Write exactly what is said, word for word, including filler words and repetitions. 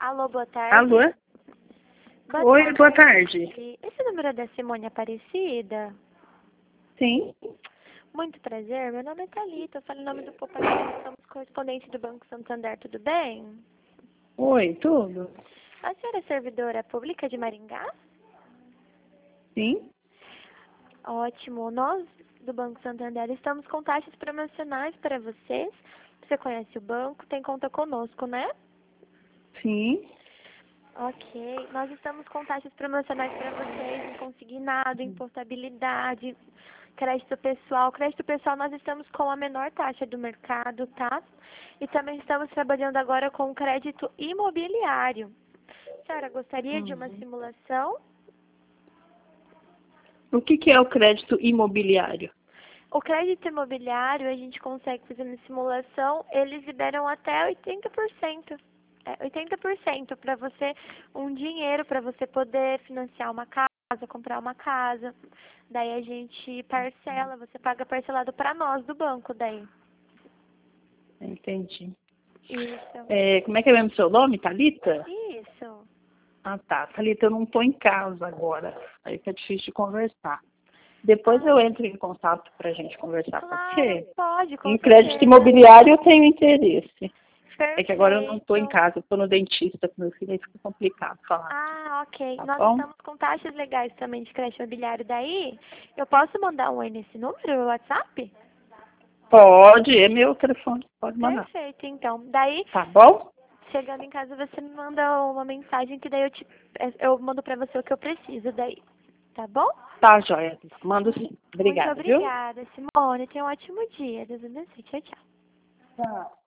Alô, boa tarde. Alô? Boa Oi, tarde. boa tarde. Esse número é da Simone Aparecida? Sim. Muito prazer, meu nome é Thalita, eu falo em nome do Poupança, somos correspondentes do Banco Santander, tudo bem? Oi, tudo? A senhora é servidora pública de Maringá? Sim. Ótimo, nós do Banco Santander estamos com taxas promocionais para vocês. Você conhece o banco, tem conta conosco, né? Sim. Ok, nós estamos com taxas promocionais para vocês em consignado, em portabilidade, crédito pessoal. Crédito pessoal nós estamos com a menor taxa do mercado, tá? E também estamos trabalhando agora com crédito imobiliário. A senhora gostaria de uma Uhum. simulação? O que, que é o crédito imobiliário? O crédito imobiliário a gente consegue fazer uma simulação, eles liberam até oitenta por cento. É, oitenta por cento para você, um dinheiro para você poder financiar uma casa, comprar uma casa. Daí a gente parcela, você paga parcelado para nós do banco daí. Entendi. Isso. É, como é que é mesmo o seu nome, Thalita? Isso. Ah, tá. Thalita, eu não estou em casa agora. Aí fica difícil de conversar. Depois Ah, eu entro em contato para a gente conversar, pode claro, ser? pode, com Em crédito certeza. imobiliário eu tenho interesse. É que agora eu não estou em Perfeito. casa, estou no dentista com meu filho, aí fica complicado falar. Ah, ok. Tá Nós bom? estamos com taxas legais também de crédito imobiliário daí. Eu posso mandar um oi nesse número, no WhatsApp? Pode, é meu telefone, pode mandar. Perfeito, então. Daí, Tá bom? chegando em casa, você me manda uma mensagem que daí eu te eu mando pra você o que eu preciso daí. Tá bom? Tá, joia. Mando sim. Muito Obrigada, viu? obrigada, Simone. Tenha um ótimo dia. Deus abençoe. Tchau, tchau. Tchau.